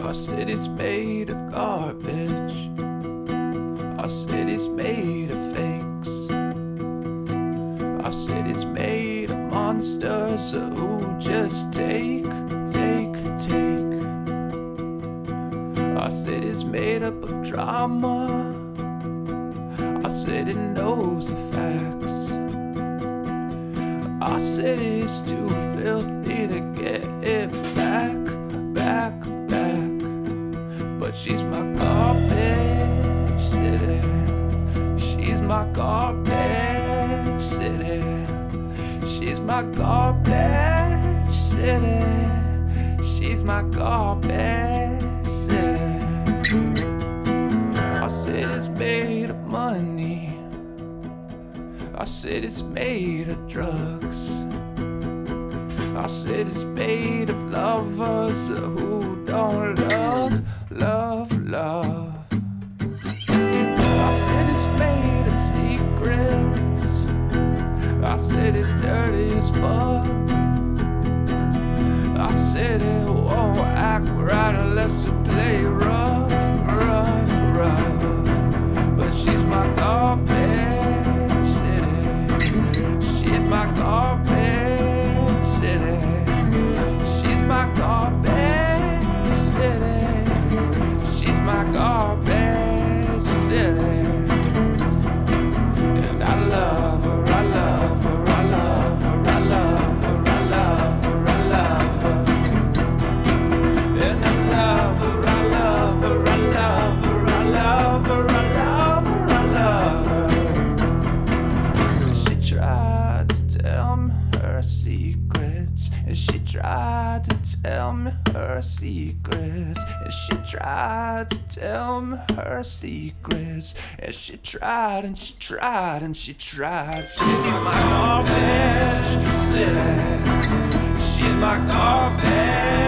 Our city's made of garbage. Our city's made of fakes. Our city's made of monsters who just take. Our city's made up of drama. Our city knows the facts. Our city's too filthy to get it back. But she's my garbage city. She's my garbage city. She's my garbage city. She's my garbage city. Our city's made of money. Our city's made of drugs. Our city's made of lovers who don't love. Our city's made of secrets. Our city's dirty as fuck. Our city won't act right unless you play rough. But she's my garbage city. She's my garbage city. She's my garbage city. She's my garbage city. And I love her, I love her, I love her, I love her, I love her, I love her. And I love her, I love her, I love her, I love her, I love her, I love her. She tried to tell me her secrets, and she tried to tell me her secrets, and she tried to tell me her secrets, and she tried and she tried and she tried. She's my garbage city. She's my garbage